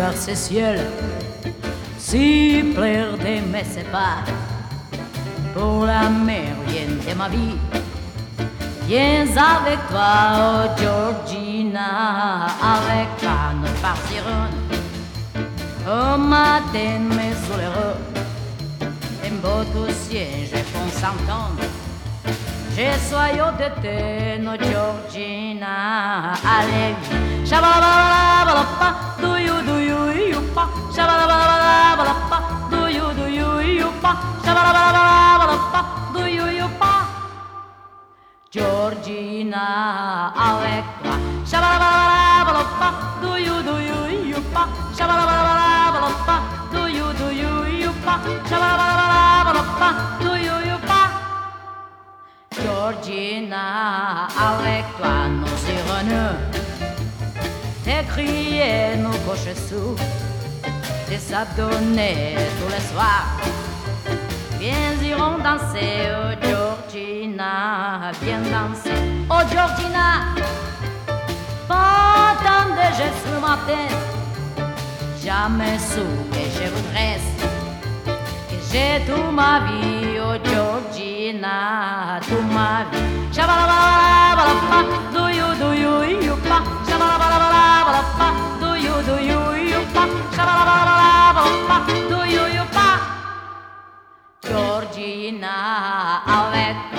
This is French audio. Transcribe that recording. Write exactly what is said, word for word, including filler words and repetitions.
regarde ces ciels, si plaire d'aimer c'est pas pour la mer, viens de ma vie. Viens avec toi, oh Georgina, avec toi nous partirons au matin, mais sous les rôles, un beau ciel, je fonce s'entendre. Je sois au d'été, no Georgina, allez, shabalabalaba, do you, do you, you pa, shabalabalaba, do you, do you, you pa, shabalabalaba, do you, you pa, Georgina, avec toi, shabalabalaba, do you, do you, you pa, shabalabalaba, do you, do you, you pa, shabalabalaba, do you, you pa. Georgina, avec toi nous irons t'écrier nos coches sous, t'es s'abdonner tous les soirs. Viens irons danser, oh Georgina, viens danser, oh Georgina. Pendant des gestes sur ma tête, jamais sous que je voudrais. J'ai toute ma vie, oh Georgina, toute ma vie. Shabalabalaba, do you, do you, you pa. Shabalabalaba, do you, do you, you pa. Shabalabalaba, do you, you pa. Georgina, avec